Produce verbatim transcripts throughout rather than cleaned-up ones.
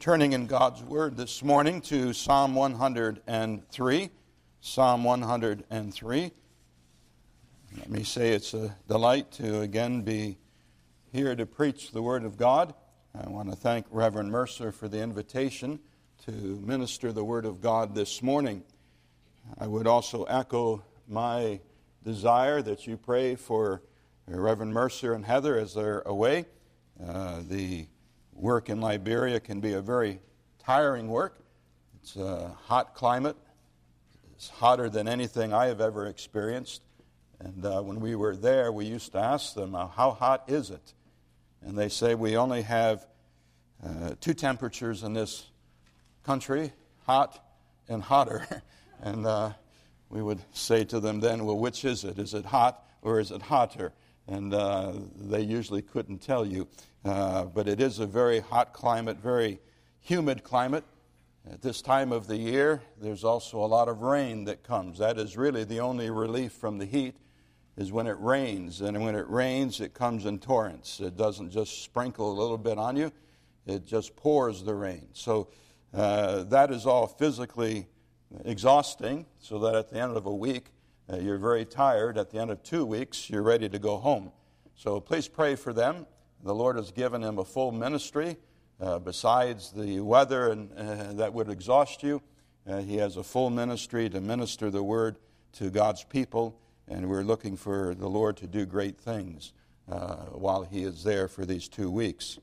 Turning in God's Word this morning to Psalm one hundred three. Psalm one hundred three. Let me say it's a delight to again be here to preach the Word of God. I want to thank Reverend Mercer for the invitation to minister the Word of God this morning. I would also echo my desire that you pray for Reverend Mercer and Heather as they're away. Uh, the work in Liberia can be a very tiring work. It's a hot climate. It's hotter than anything I have ever experienced. And uh, when we were there, we used to ask them, uh, how hot is it? And they say, we only have uh, two temperatures in this country, hot and hotter. and uh, we would say to them then, well, which is it? Is it hot or is it hotter? And uh, they usually couldn't tell you. Uh, but it is a very hot climate, very humid climate. At this time of the year, there's also a lot of rain that comes. That is really the only relief from the heat, is when it rains. And when it rains, it comes in torrents. It doesn't just sprinkle a little bit on you. It just pours the rain. So uh, that is all physically exhausting, so that at the end of a week, uh, you're very tired. At the end of two weeks, you're ready to go home. So please pray for them. The Lord has given him a full ministry. Uh, besides the weather and uh, that would exhaust you, uh, he has a full ministry to minister the word to God's people, and we're looking for the Lord to do great things uh, while he is there for these two weeks.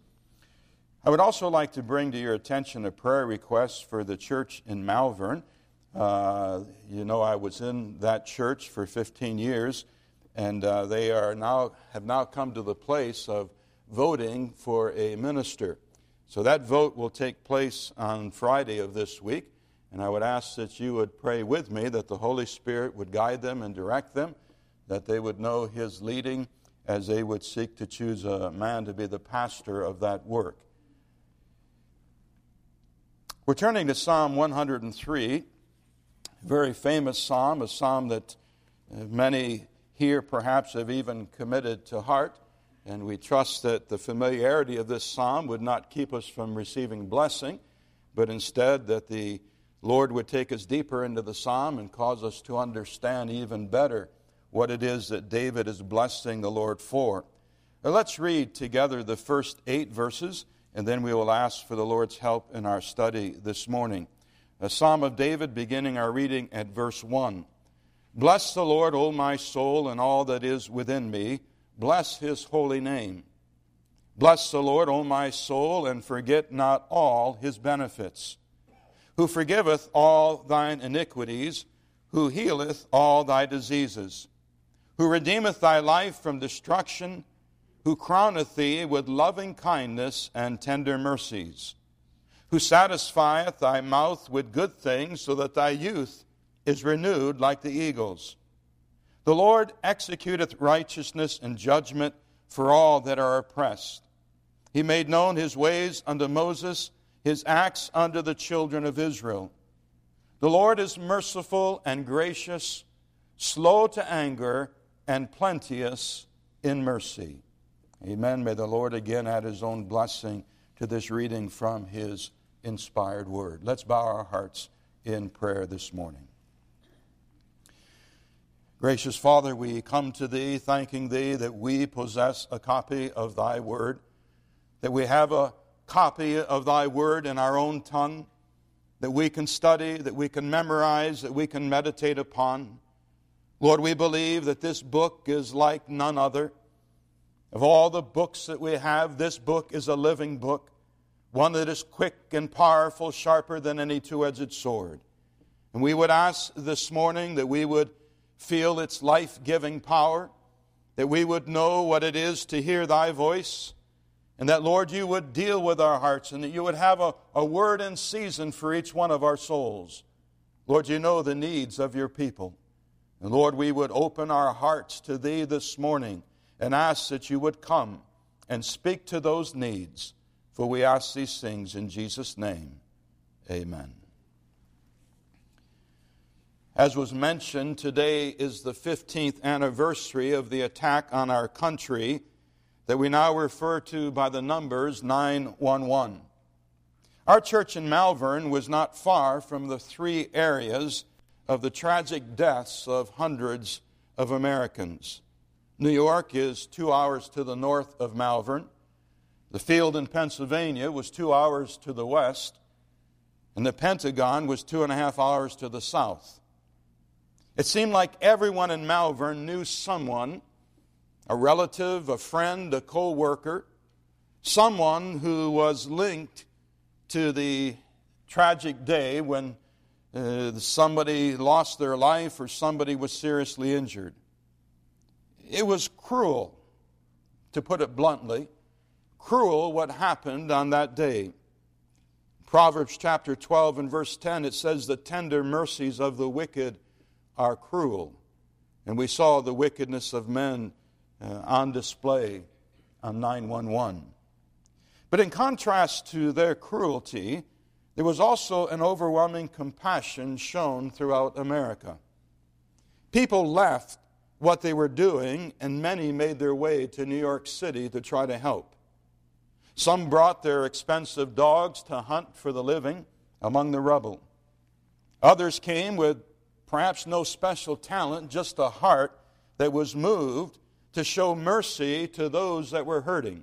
I would also like to bring to your attention a prayer request for the church in Malvern. Uh, you know, I was in that church for fifteen years, and uh, they are now have now come to the place of voting for a minister. So that vote will take place on Friday of this week, and I would ask that you would pray with me that the Holy Spirit would guide them and direct them, that they would know his leading as they would seek to choose a man to be the pastor of that work. We're turning to Psalm one hundred three, a very famous psalm, a psalm that many here perhaps have even committed to heart. And we trust that the familiarity of this psalm would not keep us from receiving blessing, but instead that the Lord would take us deeper into the psalm and cause us to understand even better what it is that David is blessing the Lord for. Now let's read together the first eight verses, and then we will ask for the Lord's help in our study this morning. A Psalm of David, beginning our reading at verse one. Bless the Lord, O my soul, and all that is within me. Bless his holy name. Bless the Lord, O my soul, and forget not all his benefits, who forgiveth all thine iniquities, who healeth all thy diseases, who redeemeth thy life from destruction, who crowneth thee with loving kindness and tender mercies, who satisfieth thy mouth with good things, so that thy youth is renewed like the eagles. The Lord executeth righteousness and judgment for all that are oppressed. He made known his ways unto Moses, his acts unto the children of Israel. The Lord is merciful and gracious, slow to anger, and plenteous in mercy. Amen. May the Lord again add his own blessing to this reading from his inspired word. Let's bow our hearts in prayer this morning. Gracious Father, we come to Thee thanking Thee that we possess a copy of Thy Word, that we have a copy of Thy Word in our own tongue, that we can study, that we can memorize, that we can meditate upon. Lord, we believe that this book is like none other. Of all the books that we have, this book is a living book, one that is quick and powerful, sharper than any two-edged sword. And we would ask this morning that we would feel its life-giving power, that we would know what it is to hear Thy voice, and that, Lord, You would deal with our hearts, and that You would have a, a word in season for each one of our souls. Lord, You know the needs of Your people. And Lord, we would open our hearts to Thee this morning and ask that You would come and speak to those needs. For we ask these things in Jesus' name. Amen. As was mentioned, today is the fifteenth anniversary of the attack on our country that we now refer to by the numbers nine one one. Our church in Malvern was not far from the three areas of the tragic deaths of hundreds of Americans. New York is two hours to the north of Malvern. The field in Pennsylvania was two hours to the west. And the Pentagon was two and a half hours to the south. It seemed like everyone in Malvern knew someone, a relative, a friend, a co-worker, someone who was linked to the tragic day when uh, somebody lost their life or somebody was seriously injured. It was cruel, to put it bluntly, cruel what happened on that day. Proverbs chapter twelve and verse ten, it says, the tender mercies of the wicked are cruel. And we saw the wickedness of men uh, on display on nine one one. But in contrast to their cruelty, there was also an overwhelming compassion shown throughout America. People left what they were doing, and many made their way to New York City to try to help. Some brought their expensive dogs to hunt for the living among the rubble. Others came with perhaps no special talent, just a heart that was moved to show mercy to those that were hurting.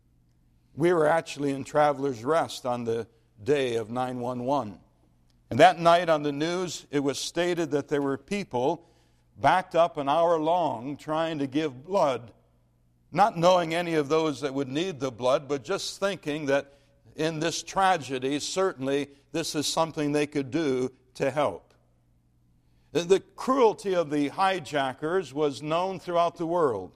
We were actually in Travelers Rest on the day of nine one one. And that night on the news, it was stated that there were people backed up an hour long trying to give blood, not knowing any of those that would need the blood, but just thinking that in this tragedy, certainly this is something they could do to help. The cruelty of the hijackers was known throughout the world.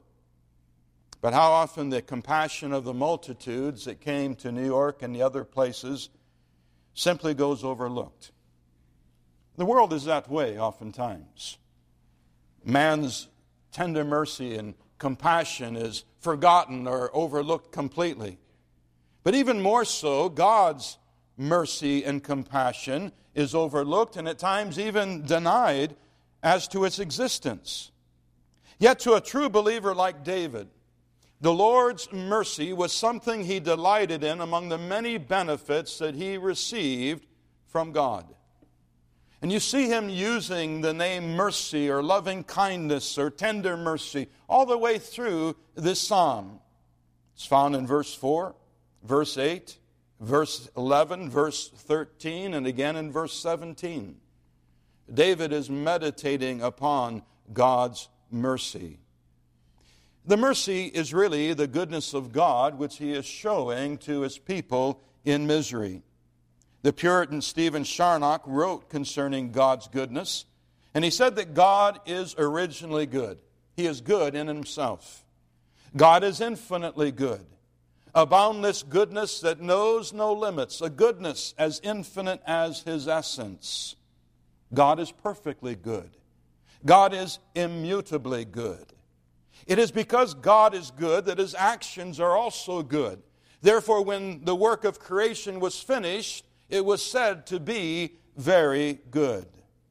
But how often the compassion of the multitudes that came to New York and the other places simply goes overlooked. The world is that way oftentimes. Man's tender mercy and compassion is forgotten or overlooked completely. But even more so, God's mercy and compassion is overlooked and at times even denied as to its existence. Yet to a true believer like David, the Lord's mercy was something he delighted in among the many benefits that he received from God. And you see him using the name mercy or loving kindness or tender mercy all the way through this psalm. It's found in verse four, verse eight, verse eleven, verse thirteen, and again in verse seventeen. David is meditating upon God's mercy. The mercy is really the goodness of God which he is showing to his people in misery. The Puritan Stephen Charnock wrote concerning God's goodness, and he said that God is originally good. He is good in himself. God is infinitely good, a boundless goodness that knows no limits, a goodness as infinite as his essence. God is perfectly good. God is immutably good. It is because God is good that his actions are also good. Therefore, when the work of creation was finished, it was said to be very good.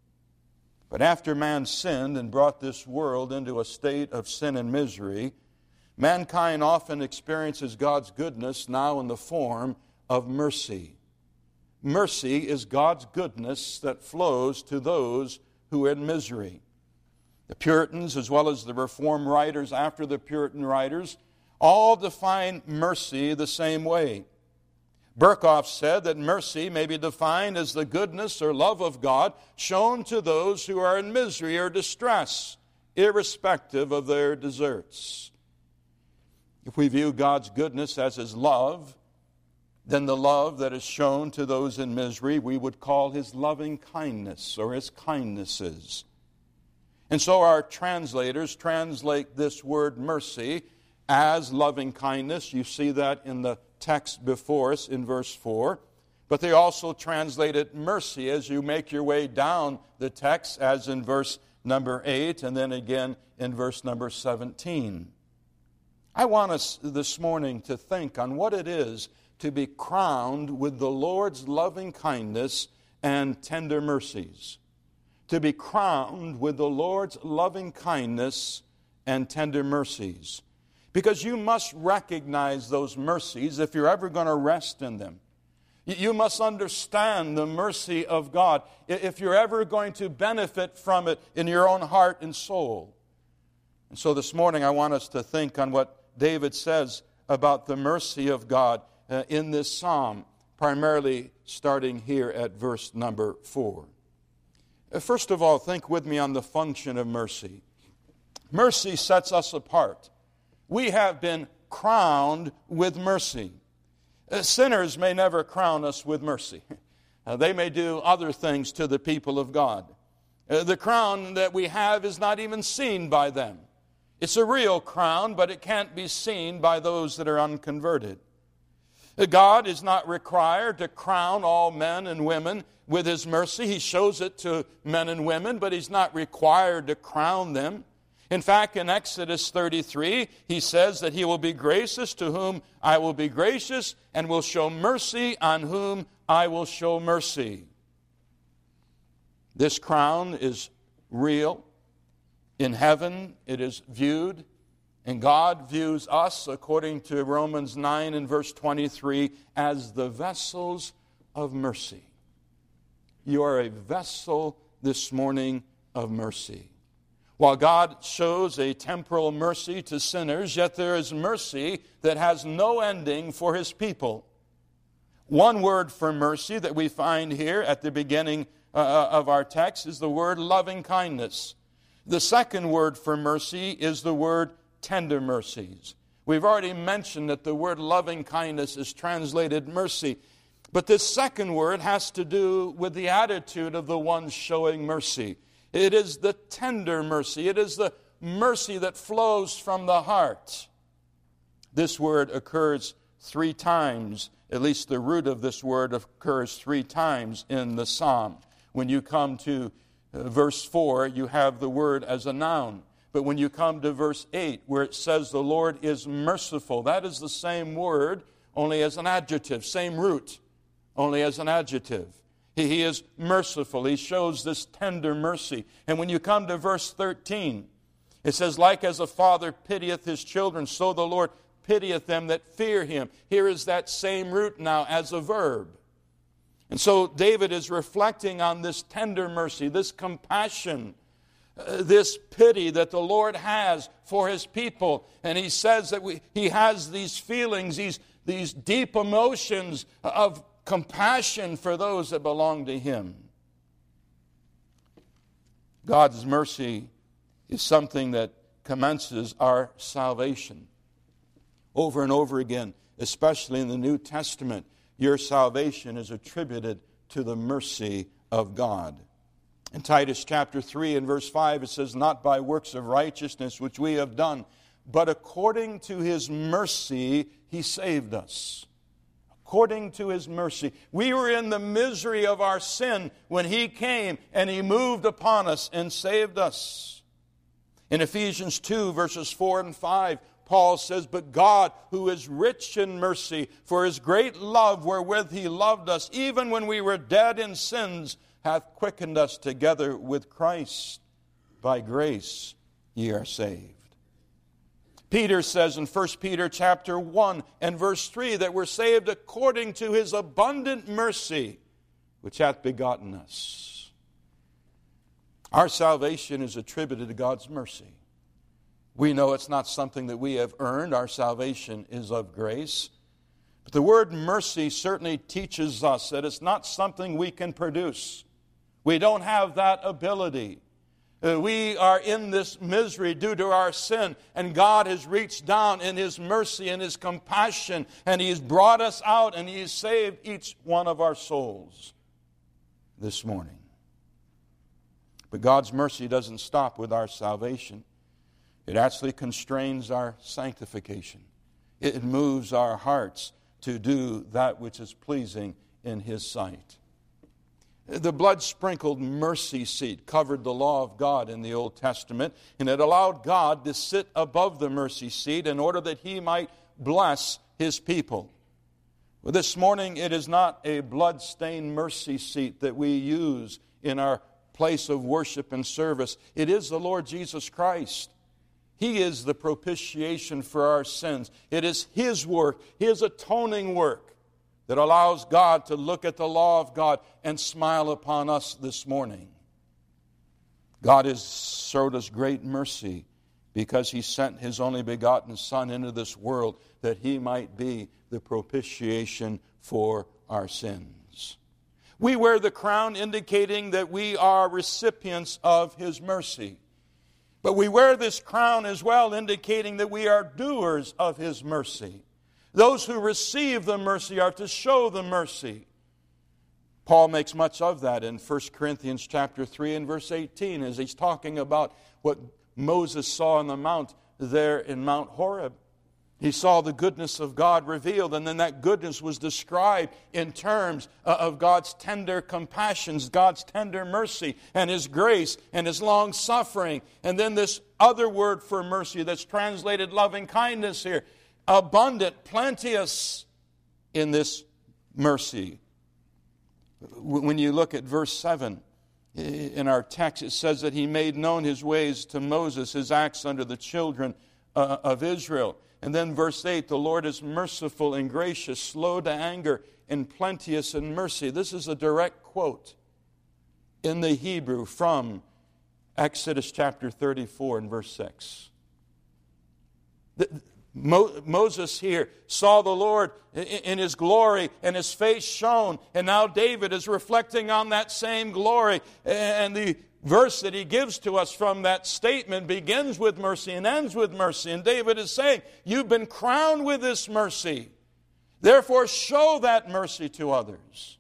But after man sinned and brought this world into a state of sin and misery, mankind often experiences God's goodness now in the form of mercy. Mercy is God's goodness that flows to those who are in misery. The Puritans, as well as the Reformed writers after the Puritan writers, all define mercy the same way. Berkhoff said that mercy may be defined as the goodness or love of God shown to those who are in misery or distress, irrespective of their deserts. If we view God's goodness as his love, then the love that is shown to those in misery we would call his loving kindness or his kindnesses. And so our translators translate this word mercy as loving kindness. You see that in the text before us in verse four. But they also translate it mercy as you make your way down the text, as in verse number eight and then again in verse number seventeen. I want us this morning to think on what it is to be crowned with the Lord's loving kindness and tender mercies. To be crowned with the Lord's loving kindness and tender mercies. Because you must recognize those mercies if you're ever going to rest in them. You must understand the mercy of God if you're ever going to benefit from it in your own heart and soul. And so this morning I want us to think on what David says about the mercy of God uh, in this psalm, primarily starting here at verse number four. Uh, first of all, think with me on the function of mercy. Mercy sets us apart. We have been crowned with mercy. Uh, sinners may never crown us with mercy. Uh, they may do other things to the people of God. Uh, the crown that we have is not even seen by them. It's a real crown, but it can't be seen by those that are unconverted. Uh, God is not required to crown all men and women with His mercy. He shows it to men and women, but He's not required to crown them. In fact, in Exodus thirty-three, He says that He will be gracious to whom I will be gracious, and will show mercy on whom I will show mercy. This crown is real. In heaven it is viewed, and God views us, according to Romans nine and verse twenty-three, as the vessels of mercy. You are a vessel this morning of mercy. While God shows a temporal mercy to sinners, yet there is mercy that has no ending for His people. One word for mercy that we find here at the beginning uh, of our text is the word loving kindness. The second word for mercy is the word tender mercies. We've already mentioned that the word loving kindness is translated mercy. But this second word has to do with the attitude of the one showing mercy. It is the tender mercy. It is the mercy that flows from the heart. This word occurs three times. At least the root of this word occurs three times in the psalm. When you come to uh, verse four, you have the word as a noun. But when you come to verse eight, where it says the Lord is merciful, that is the same word, only as an adjective, same root, only as an adjective. He, he is merciful. He shows this tender mercy. And when you come to verse thirteen, it says, like as a father pitieth his children, so the Lord pitieth them that fear Him. Here is that same root now as a verb. And so David is reflecting on this tender mercy, this compassion, uh, this pity that the Lord has for His people. And he says that we, He has these feelings, these, these deep emotions of compassion for those that belong to Him. God's mercy is something that commences our salvation. Over and over again, especially in the New Testament, your salvation is attributed to the mercy of God. In Titus chapter three and verse five, it says, not by works of righteousness which we have done, but according to His mercy He saved us. According to His mercy. We were in the misery of our sin when He came and He moved upon us and saved us. In Ephesians two, verses four and five, Paul says, but God, who is rich in mercy, for His great love wherewith He loved us, even when we were dead in sins, hath quickened us together with Christ. By grace ye are saved. Peter says in First Peter chapter one and verse three that we're saved according to His abundant mercy, which hath begotten us. Our salvation is attributed to God's mercy. We know it's not something that we have earned. Our salvation is of grace. But the word mercy certainly teaches us that it's not something we can produce. We don't have that ability. Uh, we are in this misery due to our sin, and God has reached down in His mercy and His compassion, and He has brought us out, and He has saved each one of our souls this morning. But God's mercy doesn't stop with our salvation. It actually constrains our sanctification. It moves our hearts to do that which is pleasing in His sight. The blood-sprinkled mercy seat covered the law of God in the Old Testament, and it allowed God to sit above the mercy seat in order that He might bless His people. Well, this morning, it is not a blood-stained mercy seat that we use in our place of worship and service. It is the Lord Jesus Christ. He is the propitiation for our sins. It is His work, His atoning work, that allows God to look at the law of God and smile upon us this morning. God has showed us great mercy because He sent His only begotten Son into this world that He might be the propitiation for our sins. We wear the crown indicating that we are recipients of His mercy. But we wear this crown as well indicating that we are doers of His mercy. Those who receive the mercy are to show the mercy. Paul makes much of that in First Corinthians chapter three and verse eighteen as he's talking about what Moses saw on the mount there in Mount Horeb. He saw the goodness of God revealed, and then that goodness was described in terms of God's tender compassions, God's tender mercy, and His grace, and His long-suffering. And then this other word for mercy that's translated loving kindness here. Abundant, plenteous in this mercy. When you look at verse seven in our text, it says that He made known His ways to Moses, His acts unto the children uh, of Israel. And then verse eight, the Lord is merciful and gracious, slow to anger, and plenteous in mercy. This is a direct quote in the Hebrew from Exodus chapter thirty-four and verse six. The, Mo- Moses here saw the Lord in, in His glory, and His face shone, and now David is reflecting on that same glory. And the verse that he gives to us from that statement begins with mercy and ends with mercy. And David is saying, you've been crowned with this mercy. Therefore, show that mercy to others.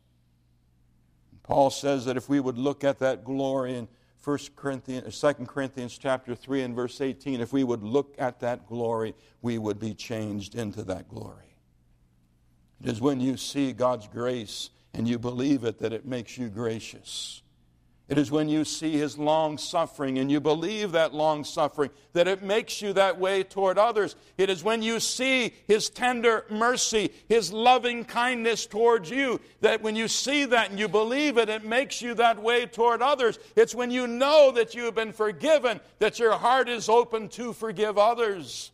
Paul says that if we would look at that glory in First Corinthians, Second Corinthians chapter three and verse eighteen, if we would look at that glory, we would be changed into that glory. It is when you see God's grace and you believe it that it makes you gracious. It is when you see His long-suffering and you believe that long-suffering that it makes you that way toward others. It is when you see His tender mercy, His loving kindness towards you, that when you see that and you believe it, it makes you that way toward others. It's when you know that you have been forgiven that your heart is open to forgive others.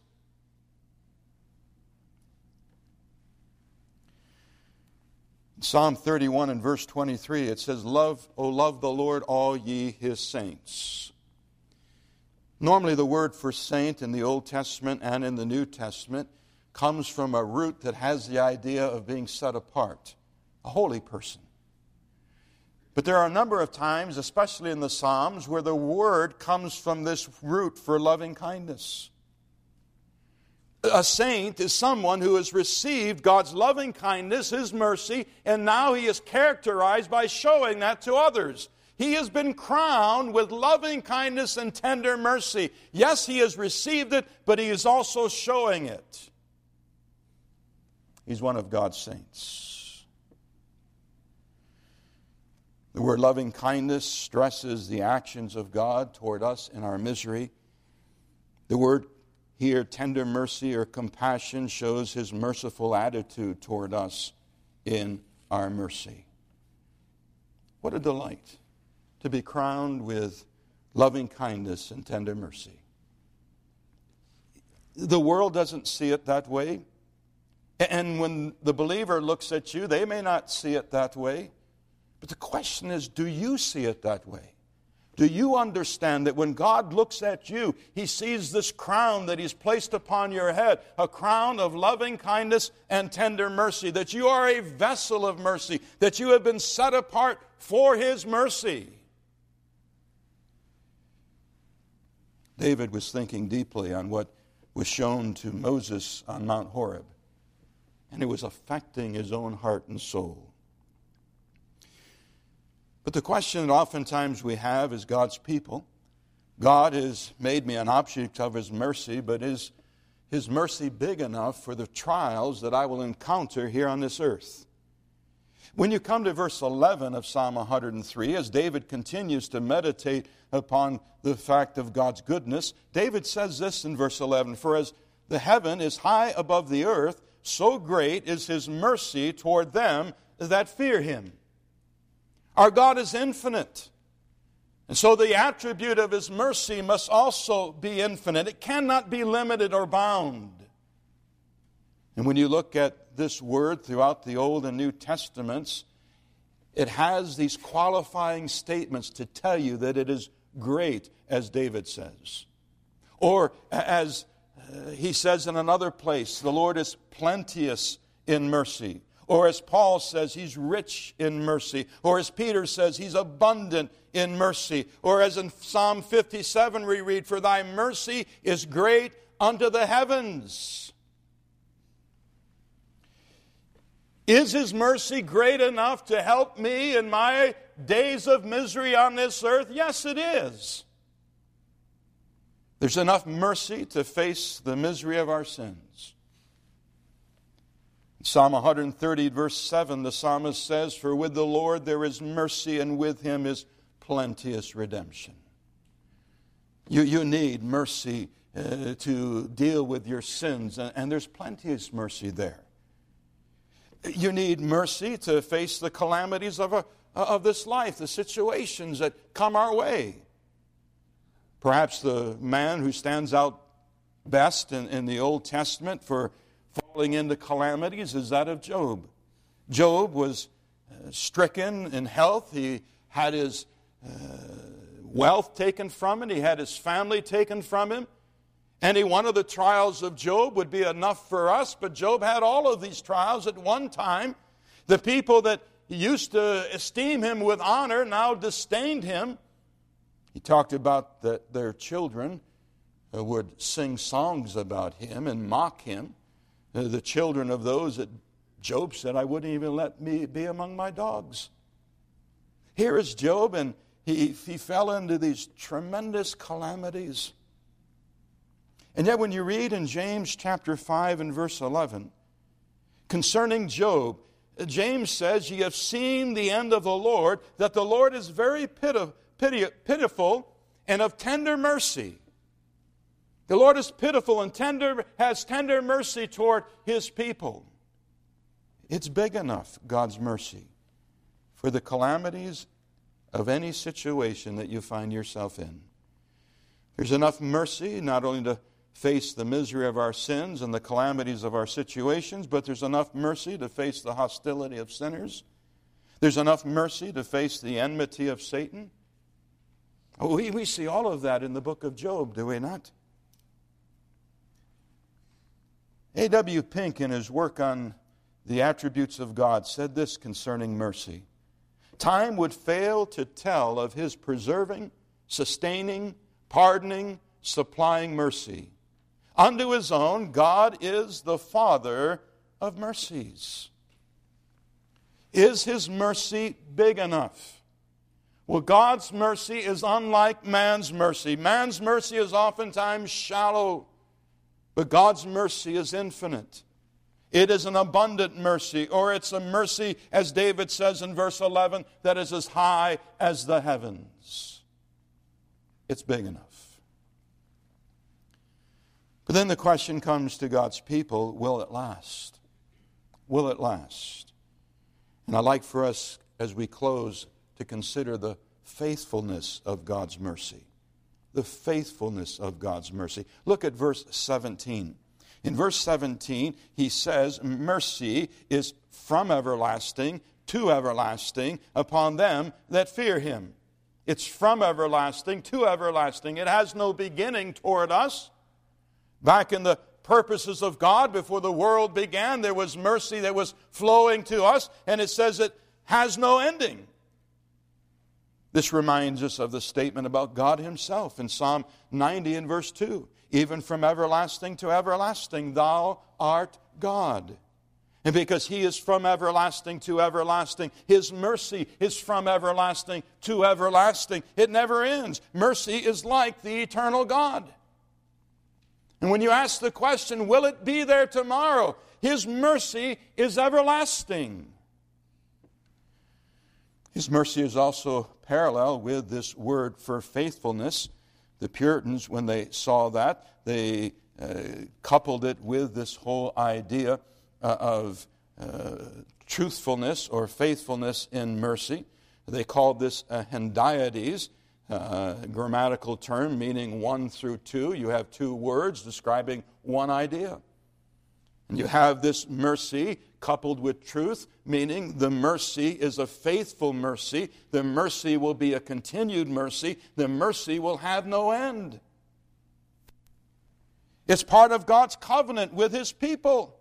Psalm thirty-one and verse twenty-three, it says, Love, O love the Lord, all ye His saints. Normally the word for saint in the Old Testament and in the New Testament comes from a root that has the idea of being set apart, a holy person. But there are a number of times, especially in the Psalms, where the word comes from this root for loving kindness. A saint is someone who has received God's loving kindness, His mercy, and now he is characterized by showing that to others. He has been crowned with loving kindness and tender mercy. Yes, he has received it, but he is also showing it. He's one of God's saints. The word loving kindness stresses the actions of God toward us in our misery. The word here, tender mercy or compassion, shows His merciful attitude toward us in our mercy. What a delight to be crowned with loving kindness and tender mercy. The world doesn't see it that way. And when the believer looks at you, they may not see it that way. But the question is, do you see it that way? Do you understand that when God looks at you, He sees this crown that He's placed upon your head, a crown of loving kindness and tender mercy, that you are a vessel of mercy, that you have been set apart for His mercy? David was thinking deeply on what was shown to Moses on Mount Horeb, and it was affecting his own heart and soul. But the question that oftentimes we have as God's people, God has made me an object of His mercy, but is His mercy big enough for the trials that I will encounter here on this earth? When you come to verse eleven of Psalm one hundred three, as David continues to meditate upon the fact of God's goodness, David says this in verse eleven, For as the heaven is high above the earth, so great is His mercy toward them that fear Him. Our God is infinite. And so the attribute of His mercy must also be infinite. It cannot be limited or bound. And when you look at this word throughout the Old and New Testaments, it has these qualifying statements to tell you that it is great, as David says. Or as uh, he says in another place, the Lord is plenteous in mercy. Or as Paul says, he's rich in mercy. Or as Peter says, he's abundant in mercy. Or as in Psalm fifty-seven we read, for thy mercy is great unto the heavens. Is his mercy great enough to help me in my days of misery on this earth? Yes, it is. There's enough mercy to face the misery of our sins. In Psalm one thirty, verse seven, the psalmist says, for with the Lord there is mercy, and with him is plenteous redemption. You, you need mercy uh, to deal with your sins, and, and there's plenteous mercy there. You need mercy to face the calamities of, a, of this life, the situations that come our way. Perhaps the man who stands out best in, in the Old Testament for falling into calamities is that of Job. Job was uh, stricken in health. He had his uh, wealth taken from him. He had his family taken from him. Any one of the trials of Job would be enough for us, but Job had all of these trials at one time. The people that used to esteem him with honor now disdained him. He talked about that their children uh, would sing songs about him and mock him. Uh, the children of those that Job said, I wouldn't even let me be among my dogs. Here is Job, and he, he fell into these tremendous calamities. And yet when you read in James chapter five and verse eleven, concerning Job, James says, ye have seen the end of the Lord, that the Lord is very pitiful, pity, pitiful and of tender mercy. The Lord is pitiful and tender, has tender mercy toward his people. It's big enough, God's mercy, for the calamities of any situation that you find yourself in. There's enough mercy not only to face the misery of our sins and the calamities of our situations, but there's enough mercy to face the hostility of sinners. There's enough mercy to face the enmity of Satan. We, we see all of that in the book of Job, do we not? A W Pink, in his work on the attributes of God, said this concerning mercy. Time would fail to tell of his preserving, sustaining, pardoning, supplying mercy. Unto his own, God is the Father of mercies. Is his mercy big enough? Well, God's mercy is unlike man's mercy. Man's mercy is oftentimes shallow, but God's mercy is infinite. It is an abundant mercy, or it's a mercy, as David says in verse eleven, that is as high as the heavens. It's big enough. But then the question comes to God's people, will it last? Will it last? And I'd like for us, as we close, to consider the faithfulness of God's mercy. The faithfulness of God's mercy. Look at verse seventeen. In verse seventeen, he says, mercy is from everlasting to everlasting upon them that fear him. It's from everlasting to everlasting. It has no beginning toward us. Back in the purposes of God, before the world began, there was mercy that was flowing to us, and it says it has no ending. This reminds us of the statement about God himself in Psalm ninety and verse two. Even from everlasting to everlasting, thou art God. And because he is from everlasting to everlasting, his mercy is from everlasting to everlasting. It never ends. Mercy is like the eternal God. And when you ask the question, will it be there tomorrow? His mercy is everlasting. His mercy is also parallel with this word for faithfulness. The Puritans, when they saw that, they uh, coupled it with this whole idea uh, of uh, truthfulness or faithfulness in mercy. They called this a hendiades, uh, grammatical term meaning one through two. You have two words describing one idea. And you have this mercy coupled with truth, meaning the mercy is a faithful mercy. The mercy will be a continued mercy. The mercy will have no end. It's part of God's covenant with His people.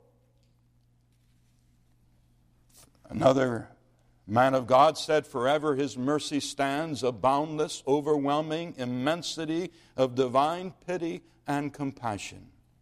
Another man of God said, forever His mercy stands, a boundless, overwhelming immensity of divine pity and compassion.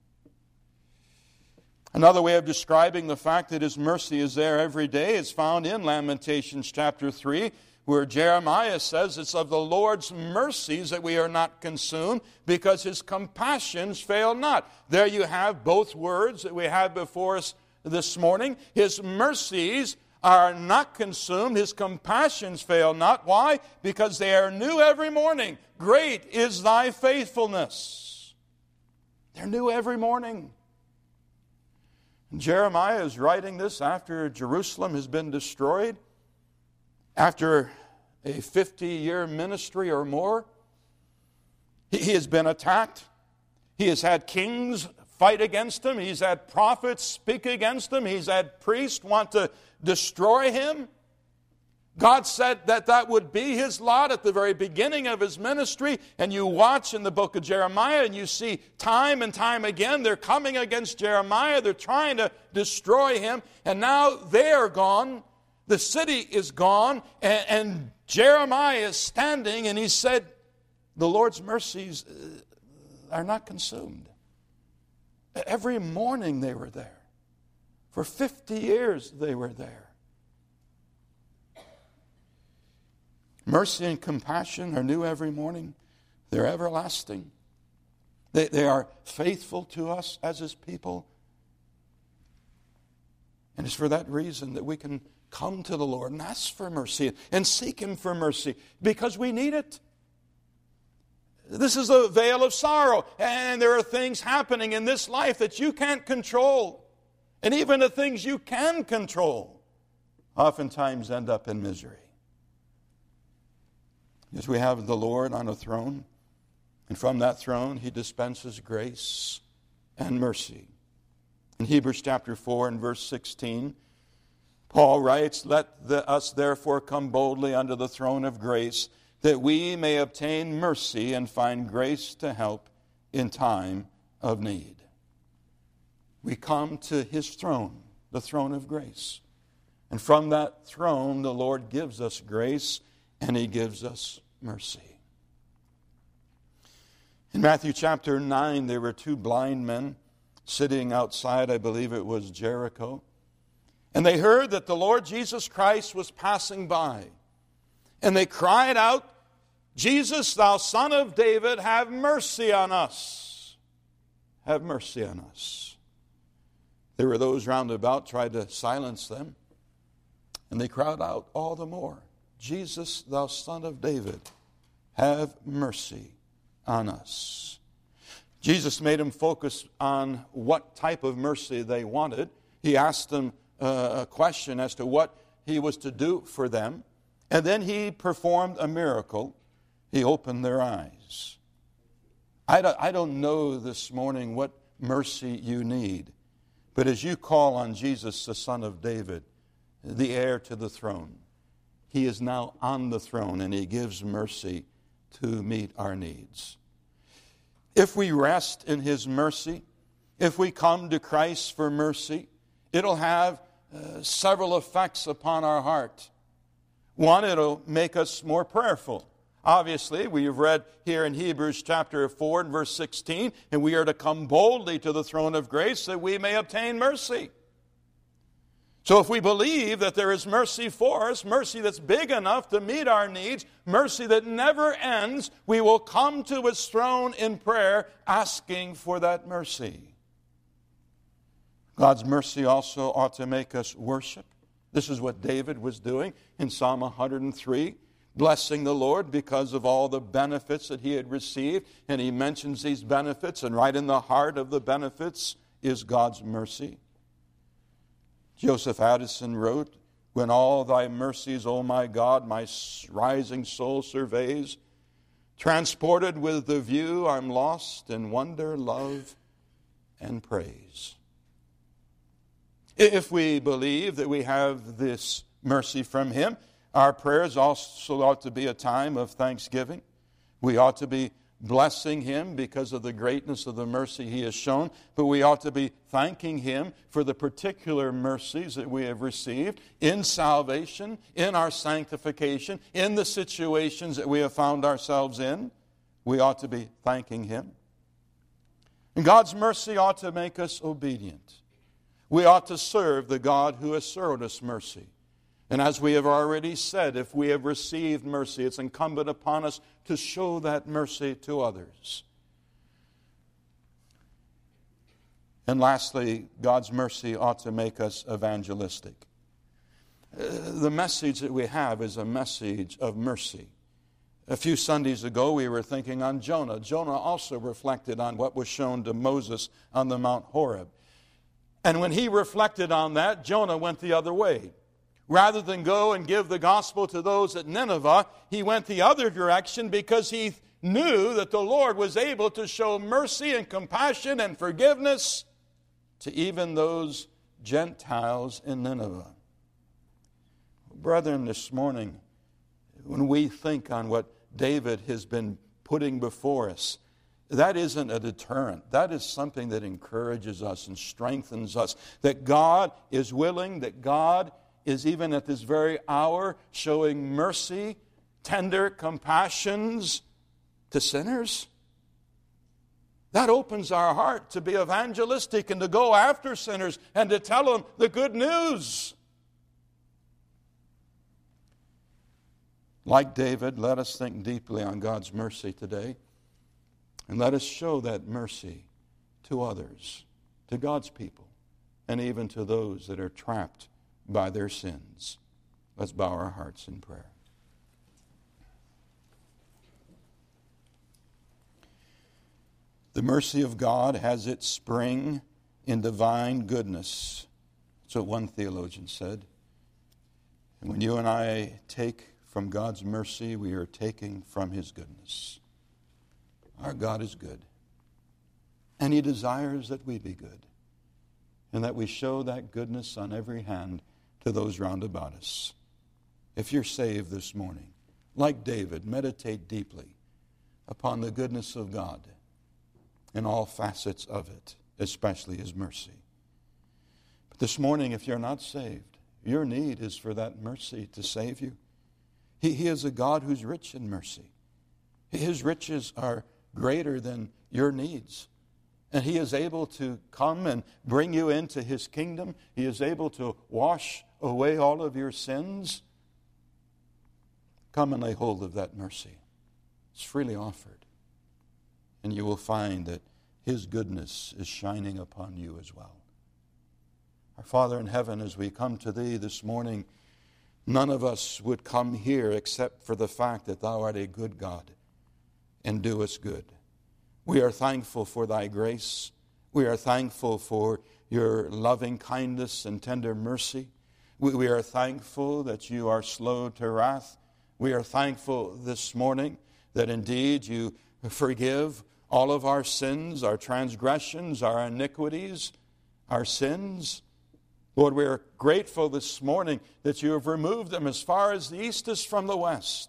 Another way of describing the fact that His mercy is there every day is found in Lamentations chapter three, where Jeremiah says it's of the Lord's mercies that we are not consumed, because His compassions fail not. There you have both words that we have before us this morning. His mercies are not consumed. His compassions fail not. Why? Because they are new every morning. Great is thy faithfulness. They're new every morning. And Jeremiah is writing this after Jerusalem has been destroyed, after a fifty-year ministry or more. He has been attacked. He has had kings fight against him. He's had prophets speak against him. He's had priests want to destroy him. God said that that would be his lot at the very beginning of his ministry. And you watch in the book of Jeremiah and you see time and time again they're coming against Jeremiah. They're trying to destroy him. And now they are gone. The city is gone. And, and Jeremiah is standing and he said, the Lord's mercies are not consumed. Every morning they were there. For fifty years they were there. Mercy and compassion are new every morning. They're everlasting. They, they are faithful to us as His people. And it's for that reason that we can come to the Lord and ask for mercy and seek Him for mercy, because we need it. This is a veil of sorrow, and there are things happening in this life that you can't control. And even the things you can control oftentimes end up in misery. Because we have the Lord on a throne, and from that throne He dispenses grace and mercy. In Hebrews chapter four and verse sixteen, Paul writes, let the, us therefore come boldly unto the throne of grace, that we may obtain mercy and find grace to help in time of need. We come to His throne, the throne of grace. And from that throne, the Lord gives us grace and He gives us mercy. In Matthew chapter nine, there were two blind men sitting outside, I believe it was Jericho. And they heard that the Lord Jesus Christ was passing by. And they cried out, Jesus, thou Son of David, have mercy on us. Have mercy on us. There were those round about tried to silence them. And they cried out all the more, Jesus, thou Son of David, have mercy on us. Jesus made them focus on what type of mercy they wanted. He asked them uh, a question as to what He was to do for them. And then He performed a miracle. He opened their eyes. I don't, I don't know this morning what mercy you need. But as you call on Jesus, the Son of David, the heir to the throne, He is now on the throne and He gives mercy to meet our needs. If we rest in His mercy, if we come to Christ for mercy, it'll have uh, several effects upon our heart. One, it'll make us more prayerful. Obviously, we have read here in Hebrews chapter four and verse sixteen, and we are to come boldly to the throne of grace that we may obtain mercy. So if we believe that there is mercy for us, mercy that's big enough to meet our needs, mercy that never ends, we will come to His throne in prayer asking for that mercy. God's mercy also ought to make us worship. This is what David was doing in Psalm one hundred three, blessing the Lord because of all the benefits that he had received. And he mentions these benefits, and right in the heart of the benefits is God's mercy. Joseph Addison wrote, when all thy mercies, O my God, my rising soul surveys, transported with the view, I'm lost in wonder, love, and praise. If we believe that we have this mercy from Him, our prayers also ought to be a time of thanksgiving. We ought to be blessing Him because of the greatness of the mercy He has shown, but we ought to be thanking Him for the particular mercies that we have received in salvation, in our sanctification, in the situations that we have found ourselves in. We ought to be thanking Him. And God's mercy ought to make us obedient. We ought to serve the God who has showed us mercy. And as we have already said, if we have received mercy, it's incumbent upon us to show that mercy to others. And lastly, God's mercy ought to make us evangelistic. Uh, the message that we have is a message of mercy. A few Sundays ago, we were thinking on Jonah. Jonah also reflected on what was shown to Moses on the Mount Horeb. And when he reflected on that, Jonah went the other way. Rather than go and give the gospel to those at Nineveh, he went the other direction because he knew that the Lord was able to show mercy and compassion and forgiveness to even those Gentiles in Nineveh. Brethren, this morning, when we think on what David has been putting before us, that isn't a deterrent. That is something that encourages us and strengthens us. That God is willing, that God is even at this very hour showing mercy, tender compassions to sinners. That opens our heart to be evangelistic and to go after sinners and to tell them the good news. Like David, let us think deeply on God's mercy today. And let us show that mercy to others, to God's people, and even to those that are trapped by their sins. Let's bow our hearts in prayer. The mercy of God has its spring in divine goodness. That's what one theologian said. And when you and I take from God's mercy, we are taking from His goodness. Our God is good. And He desires that we be good. And that we show that goodness on every hand to those round about us. If you're saved this morning, like David, meditate deeply upon the goodness of God in all facets of it, especially His mercy. But this morning, if you're not saved, your need is for that mercy to save you. He, he is a God who's rich in mercy. His riches are greater than your needs. And He is able to come and bring you into His kingdom. He is able to wash away all of your sins. Come and lay hold of that mercy. It's freely offered. And you will find that His goodness is shining upon you as well. Our Father in heaven, as we come to Thee this morning, none of us would come here except for the fact that Thou art a good God and do us good. We are thankful for Thy grace. We are thankful for Your loving kindness and tender mercy. We, we are thankful that You are slow to wrath. We are thankful this morning that indeed You forgive all of our sins, our transgressions, our iniquities, our sins. Lord, we are grateful this morning that You have removed them as far as the east is from the west.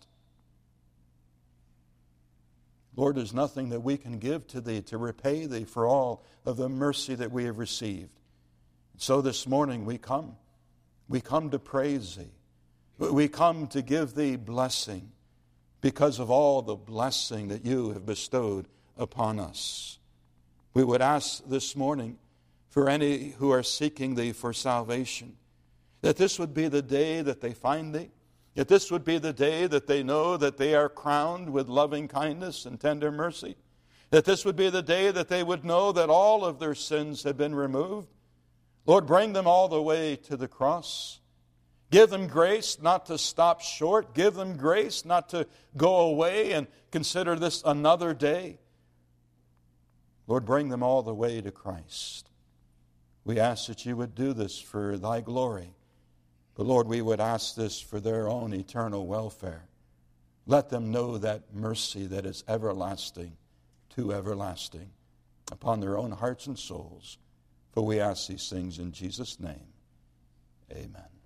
Lord, there's nothing that we can give to Thee to repay Thee for all of the mercy that we have received. So this morning we come. We come to praise Thee. We come to give Thee blessing because of all the blessing that You have bestowed upon us. We would ask this morning for any who are seeking Thee for salvation, that this would be the day that they find Thee, that this would be the day that they know that they are crowned with loving kindness and tender mercy, that this would be the day that they would know that all of their sins have been removed. Lord, bring them all the way to the cross. Give them grace not to stop short. Give them grace not to go away and consider this another day. Lord, bring them all the way to Christ. We ask that You would do this for Thy glory. But Lord, we would ask this for their own eternal welfare. Let them know that mercy that is everlasting to everlasting upon their own hearts and souls. For we ask these things in Jesus' name. Amen.